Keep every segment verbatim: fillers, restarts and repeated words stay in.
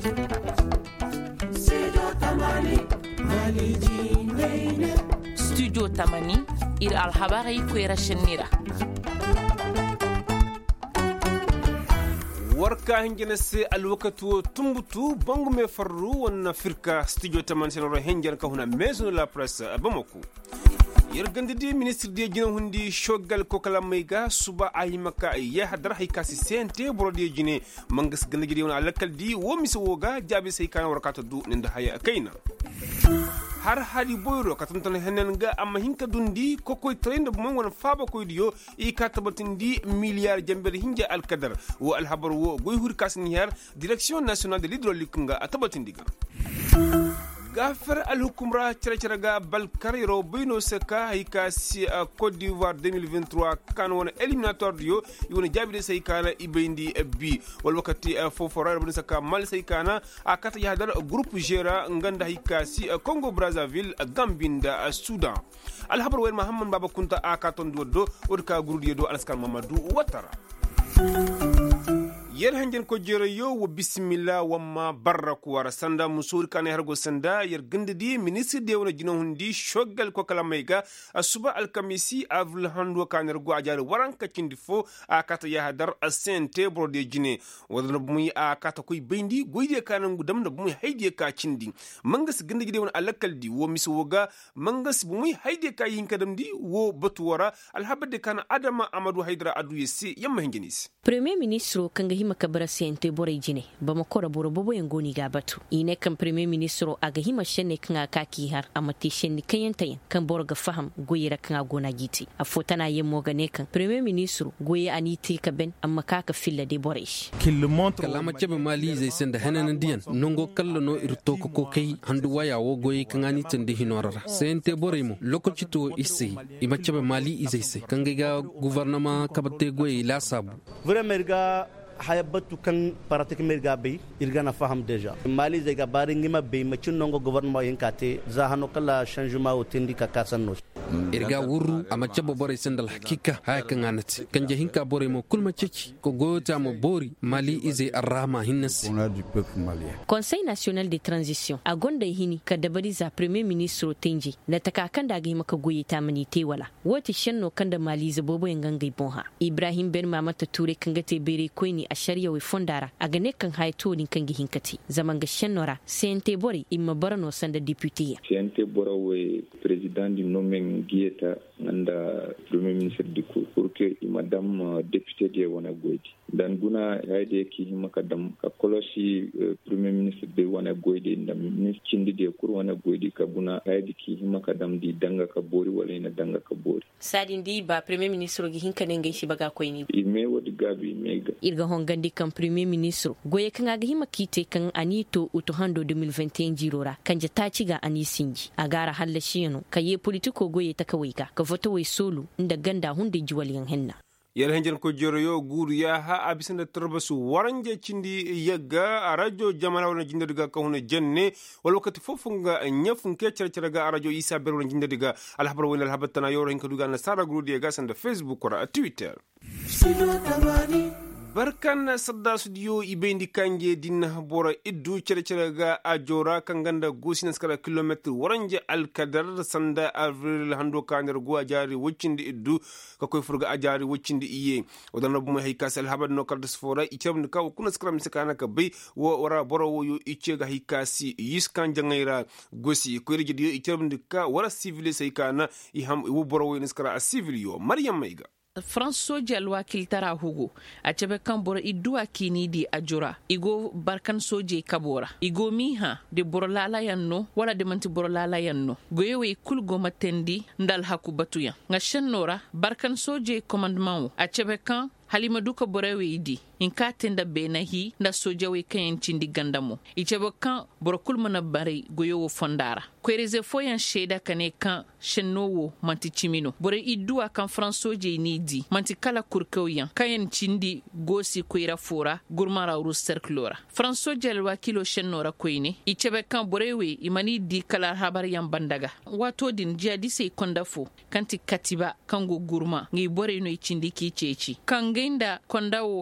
Studio Tamani ir alhabari kwera shenira warka hingina se alwakatu tumbutu bangu me farru wana firka Studio Tamani senoro henjar ka huna maison de la presse Bamako yergandi di ministre de jina hundi shogal ko kala mayga suba ay makka ya hadra hay kasi sente boro de jine mangas ganda jidi wona lakal di wo miso woga jabi say kan warkata du ninda haya kayna har hadi boyro katantan henen ga amma hinka dundi ko koy trend bu mon wona faba koy diyo e katabatindi milliard jambere hinja al kadar wo al habar wo goy hur kasniyar direction nationale de l'hydraulique nga atabatindiga gafar al-hukumra cere-cerega balkariro bino seka hika si uh, Côte d'Ivoire deux mille vingt-trois kan wona éliminatoire dio yona jabide say kana ibendi bi wal wakati uh, fofora bino seka mal say kana akata yahdar groupe gera nganda hika si uh, Congo Brazzaville uh, Gambinda uh, Sudan al habar wel Muhammad Baba Kunta akaton do odka gurudi do alaskar Mamadou Ouattara yer hanjen ko jere yo wo bismillah wamma baraku wara sanda musur kan hergo sanda yer gindidi ministre de wona jino hundi shogal ko kala mayga asuba alkamisi avril hando kan hergo ajare waranka cindi fo akata ya hadar asente bro de jine wadana bumuy akata koy bendi goyde kanan gudam na bumuy hayde ka cindi mangas gindidi de wona alakaldi wo miswoga mangas bumuy hayde ka yinkadam di wo batuwara alhabade kana adama amadou haydra adu yesi yamma hingenis premier ministre kanga hima kabara sente borai jine ba makora boro bobo yangoni ga batu ine kan premier ministre aga hima shenne kan kaki har amati shenne kayan tayin kan boro ga faham goyira kan gona giti a fotana yemo ga ne kan premier ministre goye aniti ka ben amma kaka filla de borai kalama cebe mali zai senda hanan diyan nongo kallo no irto ko kai handu waya wo goye kan anitin de hinorara sente borai mo lokaci to isi ima cebe mali izai se kan ga gouvernement kabate goye la sabu vraiment ga hayabatu kan paratik merga bay irgana faham deja mali ze ga baringi ma bay ma cin nongo gouvernement yankate za hano kala changement o tendi ka kasanno irga wuru ama cebo bore sendal hakika hay kan anati kan je hinka bore mo kulma ceci ko gota mo bori mali ize arrama hinnas on a du peuple malien conseil national de transition a gonda hini ka dabari za premier ministre tenji na takakan da ga maka goyi ta mani te wala woti shenno kan da mali za bobo yangangai bonha ibrahim ben mamata ture kan gate bere koini a shari'a we fondara a gane kan haito din kan gihin kati zaman ga shennora sente bori imma barano sanda député sente bora we président du nomen gieta anda premier ministre du cour pour que madame député de wana goidi dan guna yaide ki himaka dam ka kolosi premier ministre de wana goidi ndam ministre cindi de cour wana goidi ka buna yaide ki himaka dam di danga ka bori wala ina danga ka bori sadin di ba premier ministre gi hinka ne ngai shi baga koyni ime wodi gabi mega irga hongandi kan premier ministre goye kan aga hima kite kan anito utohando deux mille vingt et un jirora kan jata ciga ani sinji agara halla shiyano kaye politiko goye ta kawai ka ka foto wai solo inda ganda hunde jiwaliyan henna yar henjen ko joro yo guru ya ha abisanda turbasu waranje cindi yagga a radio jamana wona jindadiga ka hono jenne wal wakati fofunga nyafun ke cerceraga a radio isa ber wona jindadiga al habar wona al habatana yoro hen ko duga na sara guru de ga sanda facebook or twitter barkan sadda studio ibendi kanje dinna bora iddu cere ga ajora kanganda gosina skala kilometer waranje alkadar sanda avril hando kaner go ajari wuccindi iddu ka koy furga ajari wuccindi iye odana bu hay kasal habad no kardas fora icham ka kuna skram sikana ka bay wo wara boro wo yo iche ga hikasi yiskan jangaira gosi ko rigi dio icham ka wara civil sai kana i ham wo boro wo niskara a civil yo maryam maiga France soja alwa kiltara hugo a cebe kan bora idua kini di ajura igo barkan soje kabora igo miha de borolala yanno wala de manti borolala yanno goyewe kulgo matendi ndal haku batuya nga shennora barkan soje commandement a cebe kan halima duka borewe idi in ka tenda benahi nda soja we kayen cindi gandamo ichebo kan borokul mana bare goyo fondara kwereze foyan sheda kane kan shennowo manti chimino bore idua kan fransoje ni di manti kala kurkoyan kayen cindi gosi kwera fora gurmara uru cerclora fransoje alwa kilo shennora koyne ichebe kan borewe imani di kala habar yan bandaga wato din jadi sai kondafo kanti katiba kango gurma ngi bore no cindi ki ceci kan genda kondawo kan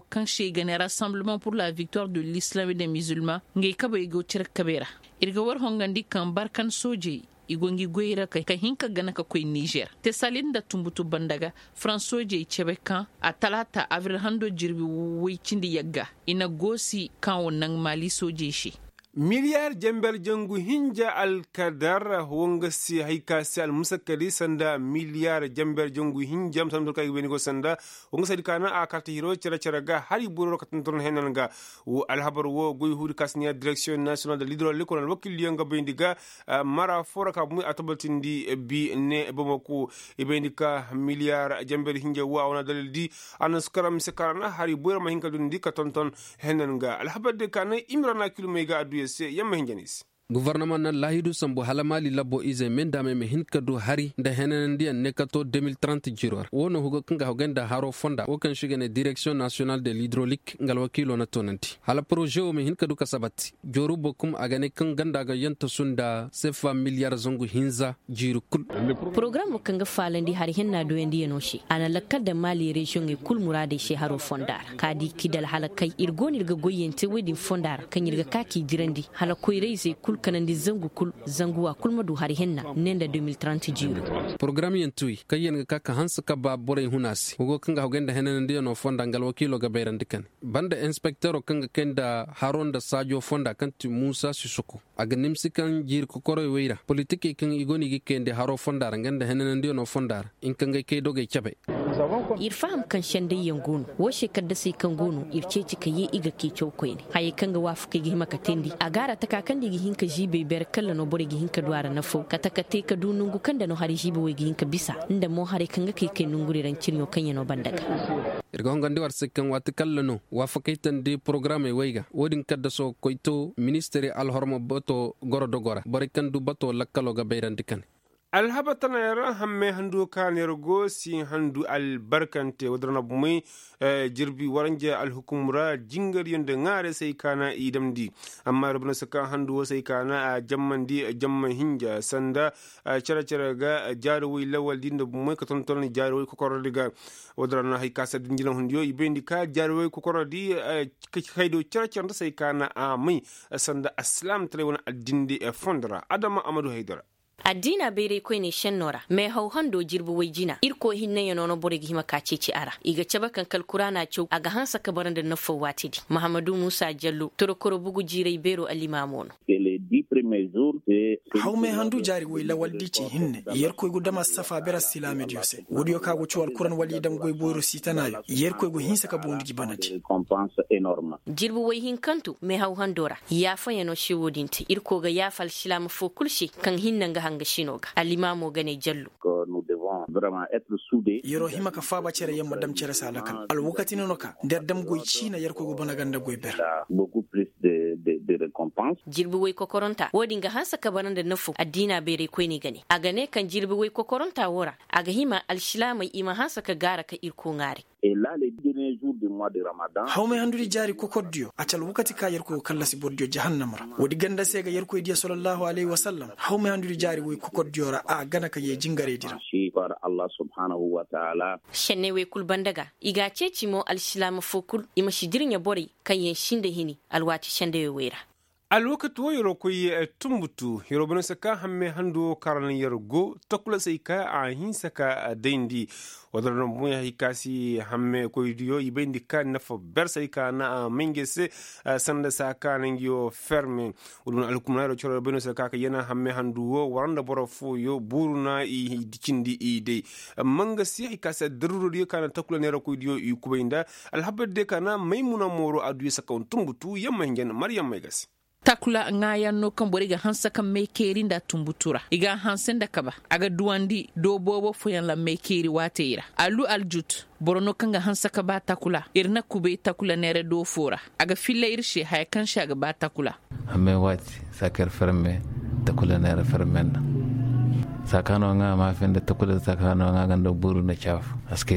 she gane Rassemblement pour la victoire de l'islam et des musulmans ngai kaba igo cire kabera irga war hongandi kan barkan soje igongi goyira kai ka hinka gana ka koy Niger te salin da tumbutu bandaga fransoje cebe kan a talata avril hando jirbi wicindi yagga ina gosi kan wannan mali soje shi miliyar jambar jangu hinja alkadar wonga si haika si al musakkari sanda miliyar jambar jangu hinja sam dol kay benigo sanda wonga sadi kana a karta hiro cera cera ga hari buro ka ton henan ga wo al habar wo goy hudi kasniya direction nationale de l'hydraulique on wakil yanga bendiga mara fora ka mu atabaltindi bi ne bamako e bendika miliyar jambar hinja wa ona dalil di anas karam sekarana hari buro ma hinka dundi ka ton ton henan ga al habar de kana imrana kilomega adu yamma hinjanis gouvernement na lahidu sambo halamali labo ize mendame me hinka do hari da henan dian nekato deux mille trente jiror wono hugo kanga hogenda haro fonda o kan shigene direction nationale de l'hydraulique ngal wakilo na tonanti hala projet o me hinka do kasabati joru bokum agane kan ganda ga yanta sunda sefa milliard zongu hinza jiru kul programme kanga falandi hari henna do endi enoshi ana lakkal da mali region e kul murade she haro fondar kadi kidal halakai irgoni ga goyente wedin fondar kan yirga kaki dirandi hala koyreise kul kanandi zangu kul zanguwa kulmadu hari henna nenda deux mille trente jiru programme yentui kayen ka ka hansa ka ba bore hunasi hugo kanga hogenda henan ndiyo no fonda ngal wakilo ga berandikan banda inspecteur kanga kenda haronda sajo fonda kanti Musa Sissoko aga nimsi kan jir ko koro weira politique kan igoni gi kende haro fonda nganda henan ndiyo no fonda in kanga kay doge chabe irfam kan shande yangun wo shekadda sai kan gonu irce cika yi iga ke chokoi ne haye kanga wafu ke gi maka tendi agara ta kakan digi hinka jibe ber kala no bore gi hinka duara na fo kata kate ka du nungu kanda no hari jibe we gi hinka bisa inda mo hare kanga ke ke nungure ran ciryo kanya no bandaga irga ngandi war sekkan wat kala no wafu ke tan de programme weiga wodin kadda so koito ministere al hormo boto goro dogora bore kan du bato lakkalo ga beyrandikan alhaba tana yara hamme handu kanero go si handu albarkante wadrana bumai jirbi waranje alhukumra jingar yonde ngare sai kana idamdi amma rubna saka handu sai kana a jammandi jamman hinja sanda cara cara ga jarwi lawal dinda bumai ka tonton jarwi ko korodiga wadrana hay kasa dinjina hundiyo ibendi ka jarwi ko korodi kaydo cara cara sai kana a mai sanda aslam tare wona addinde e fondra adama amadou haydara addina bere koy ne shennora me haw hando jirbu way jina irko hinne yono no bore gihima kace ci ara iga ceba kan kalkurana cew aga hansa kabaran da nafo watidi Muhammadu Musa Jallo torokoro bugu jirai bero alimamono haw me handu jari way lawal dici hinne yer koy gudama safa bera silame diose wodiyo kago ci alquran wali dam goy boyro sitanayo yer koy go hinsa ka bondi gibanati jirbu way hin kantu me haw handora ya fayano shiwodinti irko ga ya fal silama fo kulshi kan hinna nga hanga shinoga alimamo gane Jallo vraiment être soudé yero hima ka faba cere yamma dam cere salakan al wakati no ka der dam goy china yer ko go banaganda goy ber beaucoup plus de de, de récompense jirbu way ko koronta wodi nga hansa ka bananda nafu addina bere koy ni gani aga ne kan jirbu way ko koronta wora aga hima al shilama ima hansa ka gara ka irko ngari et là les derniers jours du mois de Ramadan hawme handuri jari ko koddio acal wakati ka yer ko kala si boddio jahannamara wodi ganda sega yer ko diya sallallahu alaihi wasallam hawme handuri jari way ko koddio ra a gana ka ye jingare dira par Allah subhanahu wa ta'ala shenne we kul bandaga iga ceci mo al-islam fokul ima shidirin ya bori kan ye shinde hini alwati shande wera alwakatu yoro koy tumbutu yoro bana saka hamme hando karan yargo tokla sai ka a hin saka dendi wadran mo ya hikasi hamme koy diyo ibendi kan na fo bersay ka na mengese sanda saka nangio ferme udun alkumnaro choro bana saka ka yana hamme handu waranda boro fu yo buruna i dicindi i de manga si hikasa daruro diyo kana tokla nero koy diyo i kubinda alhabde kana maymuna moro adu saka tumbutu yamma ngen maryam maygasi takula ngaya no kan bori ga hansa kan mekeri da tumbutura iga hansen da kaba aga duwandi do bobo foyan la mekeri wateira alu aljut borono kan ga hansa ka ba takula irna kube takula nere do fora aga filla irshe hay kan shaga ba takula amme wati sakar ferme takula nere fermenna sakano nga ma fende takula sakano nga ganda buru na chaf aske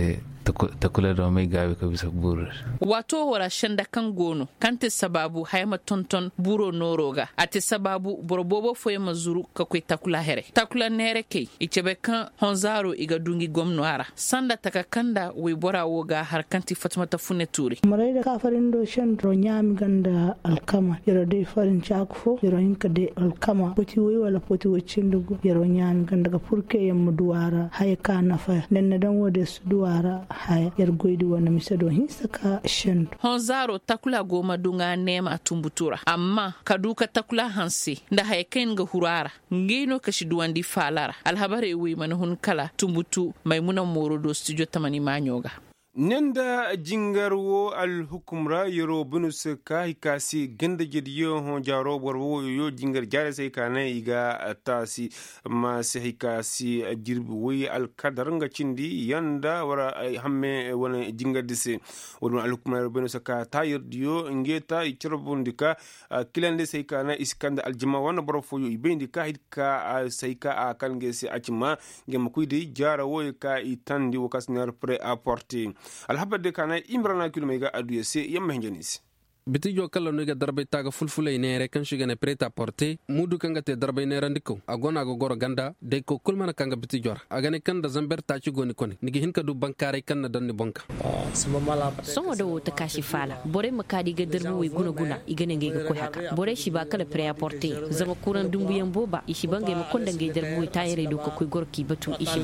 ta kula da mai gawe ka bisa buru wato wara shanda kan gono kante sababu hayma tonton buro noroga ate sababu borobobo foye mazuru ka koy takula here takula nere kay icebe kan honzaro iga dungi gomnoara sanda taka kanda we bora woga har kanti fatmata funne turi marai da kafarin do shan ro nyami ganda alkama yero de farin chakfo yero hinka de alkama poti we wala poti we cindugo yero nyami ganda ka purke yam duwara hay ka nafa nenna dan wode su duwara hay yer goydi wona misado hinsaka shan honzaro takula goma dunga nema tumbutura amma kaduka takula hansi nda hay ken ga hurara ngino kashi duwandi falara alhabare wi man hun kala tumbutu maimuna morodo studio tamani manyoga nenda jingarwo al hukumra yoro bunus ka hikasi ganda jediyo hon jaro borwo yo jingar jare sai kana iga tasi ma sai hikasi jirbi wi al kadaranga cindi yanda wara hamme wona jingar dise wona al hukumra bunus ka tayir diyo ngeta icharbundika kilande sai kana iskanda al jama wana borfo yo ibendika hikka sai ka kan gese acima ngem kuydi jara wo ka itandi wakasnar pre apporter alhabade kana imrana kilomega aduye se yamma hinjanisi bitijo kala no ga darbe taga fulfulay nere kan shiga ne preta porte mudu kanga te darbe nere ndiko agona go goro ganda de ko kulmana kanga bitijor agane kanda zamber ta ci goni koni nigi hinka du bankare kan na danni bonka songo do ta kashi fala bore makadi ga darbu we guna guna igane nge ko haka bore shi ba kala pre porte zama kuran dumbu yan boba ishi bange ma konda nge darbu we tayere do ko ko gorki batu ishi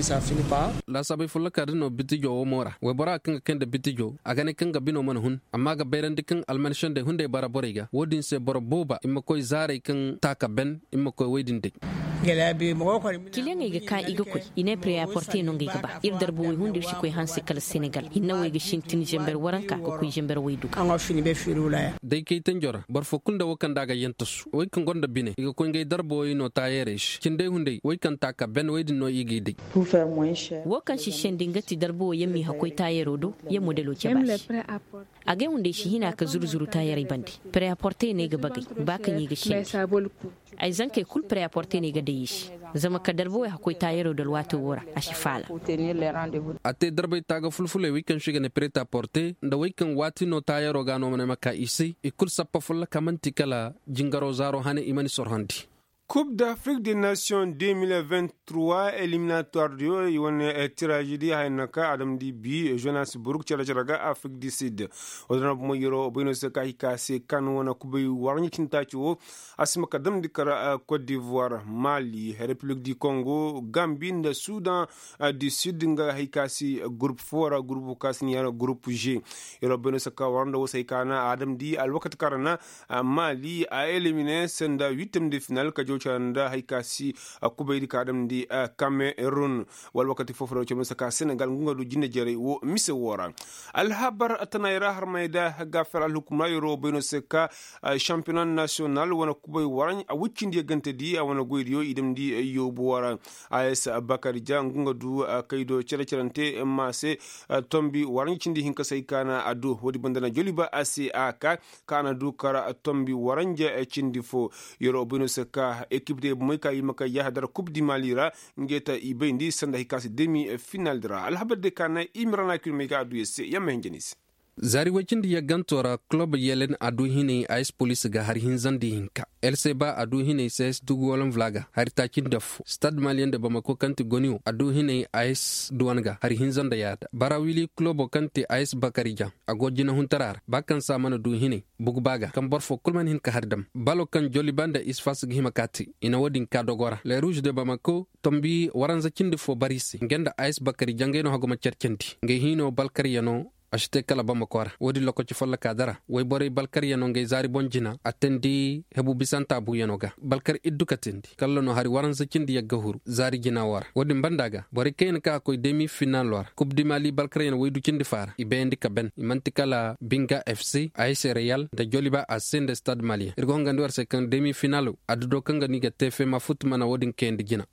la sabai fulaka dino bitijo o mora we bora kanga kenda bitijo agane kanga bino man hun amma ga bayran dikan almanishan da hunde bara boriga wodin se boro boba imma koy zare kan taka ben imma koy wedin de kiliyan ga ka iga koy ine pre apporter non ga ba ir darbu we hunde shi koy hanse kala Senegal hinna we ga shintin jember waranka ko koy jember we duka an fini be firula dai kay tanjora bar fo kunda wakan daga yentus we kan gonda bine iga koy ngay darbo ino tayeresh kin dai hunde we kan taka ben wedin no igi de wakan shi shendin gati darbo yemi hakoy tayero do ye modelo ke ba age hunde shi hina ka zuru tayari bandi pre apporter ne ga bagay ba kan yi ga shi ai zanke kul pre apporter ne ga da yishi zama ka darbo ya koy tayero dal wato wora a shi fala ate darbe taga fulfule weekend shiga ne pre apporter nda weekend wati no tayero ga no maka isi ikul sappa fulla kamanti kala jingaro zaro hane imani sorhandi Coupe d'Afrique des Nations deux mille vingt-trois éliminatoire dio yone tragédie haynaka adam di bi Johannesburg ci raga Afrique du Sud odana mo yoro bino se kay kase kan wona kubay warni cinta ci wo asma kadam di kara Côte d'Ivoire Mali République du Congo Gambie nda Soudan du Sud nga haykasi groupe fora groupe kasni yara groupe G yoro bino se ka warndo wo say kana adam di al wakat karana Mali a éliminé senda huitième de finale ka chanda haikasi kubaydi kadam di Cameroon wal wakati foforo ci musaka Senegal ngunga du jinne jere wo mise wora al habar atanayra harmayda gafar al hukuma yoro beno seka championnat national wana kubay waran a wuccindi gante di wana goydiyo idem di yobu wara AS Bakari Dia ngunga du kaydo cere cerante masse tombi waran cindi hinka say kana adu wodi bandana joliba asi aka kana du kara tombi waranje cindi fo yoro beno seka équipe de moyka yimaka yahdara coupe du malira ngeta ibendi sanda hikasi demi final dra alhabar de kana imrana kilmeka adu yesse yamenjenis zari wacindi ya gantora club yelen adu hine ice police ga har hinzandi hinka lc ba adu hine ses dugolan vlaga har takin daf stade malien de bamako kanti goniu adu hine ice duwanga har hinzanda yada barawili club kanti ice bakarija agojina huntarar bakan samana du hine bugbaga kan borfo kulman hin ka hardam balo kan jolibanda isfas gihimakati ina wodin ka dogora le rouge de bamako tombi waranza kindi fo barisi ngenda ice bakarija ngeno hagoma cercenti nge hino balkariyano ashte kala bama kwara wodi loko ci folla kadara way bore balkar yano ngay zari bonjina attendi hebu bisanta bu yanoga balkar iddukatendi kallo no hari waran zakindi yagga huru zari gina war wodi mbandaga bore kayn ka koy demi final war coupe du mali balkar yano way du cindi fara ibendi ka ben imanti kala binga fc AS Real da joliba asende stade mali irgo ngandi war se kan demi finalu adudo kanga niga tefe ma futmana wodin kendi gina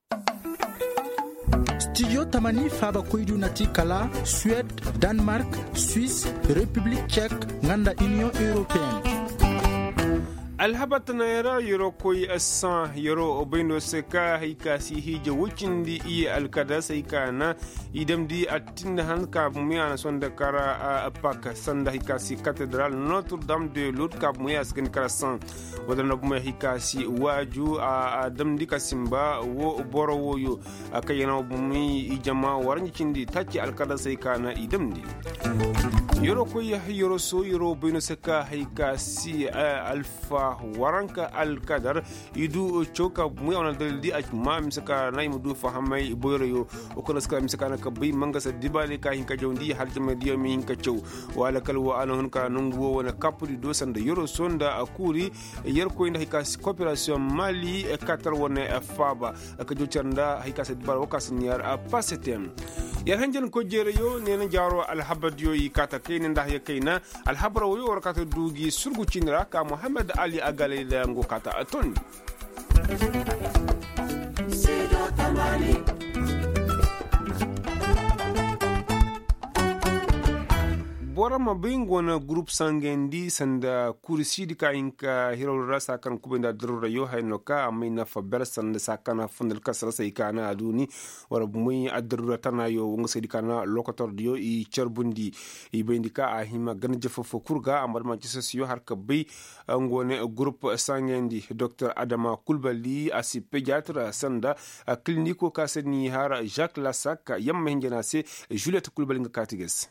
Studio Tamani Faba Koidu Nati Kala, Suède, Danemark, Suisse, République tchèque, Nganda Union Européenne. alhabatana yara yoro koy asan yoro obendo seka hika si hije wucindi i alkada seka na idam di atinda hanka muya sonda kara a pak sanda hika si cathédrale Notre Dame de Lourdes ka muya skin kara san wadana muya hika si waju a dam di kasimba wo boro woyo akayana bumi ijama warni cindi tachi alkada seka na idam di yoro koy yoro so yoro beno seka hika si alfa waranka alkadar idu choka muya ona daldi ajma misaka nay mudu fahamay boyro yo okona ska misaka na kabay mangasa dibale ka hinka jondi halta mediyo mi hinka chow wala kalwa ana hunka nungu wona kapuri do sanda yoro sonda akuri yer ko inda hika coopération mali e katar wona faba ka jochanda hika se dibal wakas niar a pasetem ya hanjel ko jere yo nena jaro alhabad yo yikata kayne ndah ya kayna alhabra yo warkata dugi surgu cinra ka Muhammad Ali agale da ngo kata atoni bora ma bingo na group sangendi sanda kurisi di ka inka hiro rasa kan kubenda drura yo hayno ka amina fa bersan sakana fundal kasra sai kana aduni wara muy adrura tana yo ngo sai kana lokator dio i cerbundi i bendika a hima gan jefofo kurga amar ma ci sosiyo har ka bay ngone group sangendi Dr Adama Kulbali asi pediatre sanda clinico ka seni har Jacques Lassac yamma hinjana se Juliette Kulbali nga katiges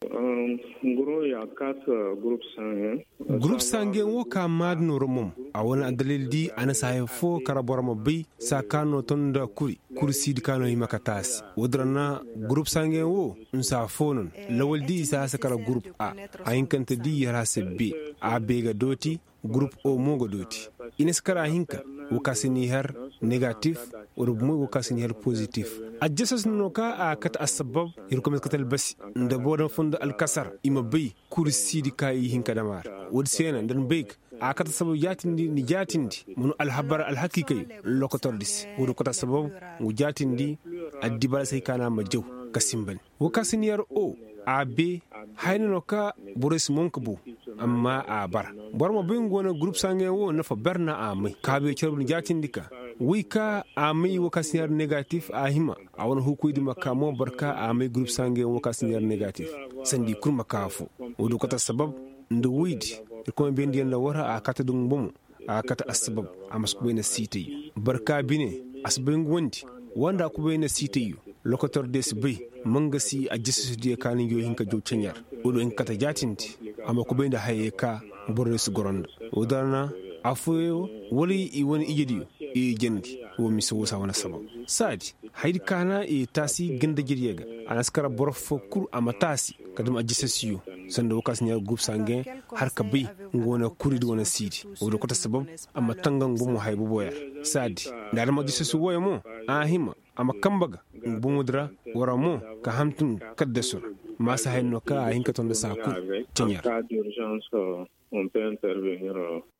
groupe sangen wo ka mad no romom a wona dalil di ana saye fo karaborama bi sakano tonda kuri kursi di kano himakatasi wodrana groupe sangen wo nsa fonon lawal di sa sakara groupe a ayinkanta di yara sebbi a bega doti groupe o mogo doti ineskara hinka wakasini har negatif وربما وكاسين هير بوزيتيف الجسس نوكا كت السبب يركم كتل بس ندبور فند الكسر إما بي كورسي دي كاي هين كدمار ودسينا ندن بيك أكت السبب ياتين دي نجاتين دي من الحبر الحقيقي لوكتور ديس وركت السبب وجاتين دي الدبال سيكانا مجو كسيمبل وكاسين هير أو abe hayna no ka boris monkbu amma a bar bar mo bingo na group sange wo na fa berna amai ka be cerbun jatin dika wika amai wo kasiyar negatif a hima a wani hukudi makamo barka amai group sange wo kasiyar negatif sandi kurma kafu wudu kata sabab ndu widi ko bendi na wara a kata dum bum a kata asbab amas ko na siti barka bine asbin gondi wanda ku be na siti lokator des bay mangasi a jisu de kanin yo hinka jocanyar odo in kata jatinti amma ko benda hayeka borres goronda odana afuyo wali i woni ijidi e jendi wo miso sa wana sabab sadi haydi kana e tasi ganda jiriyega anaskara borfo kur amatasi kadum a jisasiyo sanda wakas nya group sangen har ka bay ngona kuridi wona sidi odo kota sabab amma tangan gumu haybu boya sadi ndar ma jisasu woyo mo ahima amma kambaga bumudra waramo ka hamtun kaddasur masa hayno ka hinka tonda saku tinyar